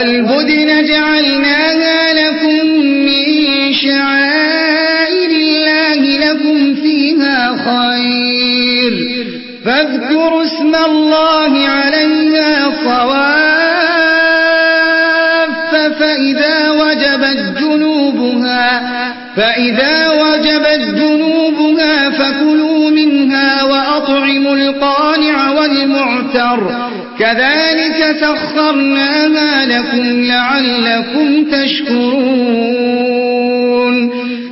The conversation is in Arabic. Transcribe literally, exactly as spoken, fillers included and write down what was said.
والبدن جعلناها لكم من شعائر الله لكم فيها خير فاذكروا اسم الله عليها صواف فإذا وجبت جنوبها فإذا وجبت جنوبها فكلوا منها وأطعموا القانع والمعتر كذلك سخرناها لكم لعلكم تشكرون